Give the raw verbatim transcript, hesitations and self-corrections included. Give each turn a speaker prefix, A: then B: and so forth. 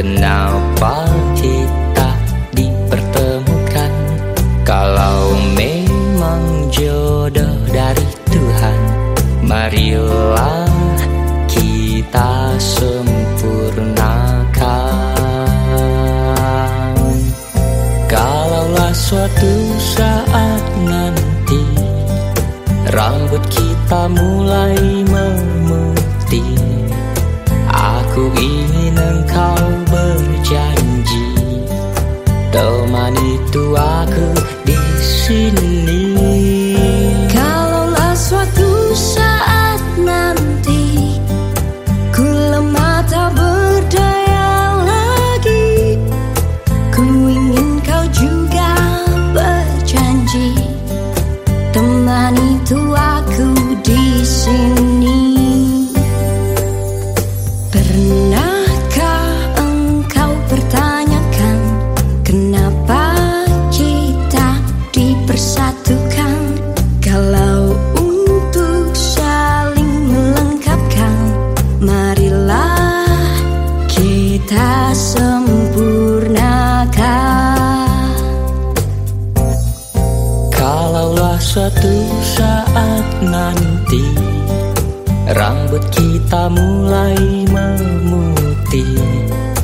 A: Kenapa kita dipertemukan? Kalau memang jodoh dari Tuhan, marilah kita sempurnakan. Kalaulah suatu saat nanti rambut kita mulai memutih, aku ingin engkau berjanji temani tuaku di sini.
B: Kalaulah suatu saat nanti ku lemah tak berdaya lagi, ku ingin kau juga berjanji temani tuaku di sini. Pernahkah engkau bertanyakan kenapa kita dipersatukan? Kalau untuk saling melengkapkan, marilah kita sempurnakan.
A: Kalaulah suatu saat nanti rambut kita mulai memutih,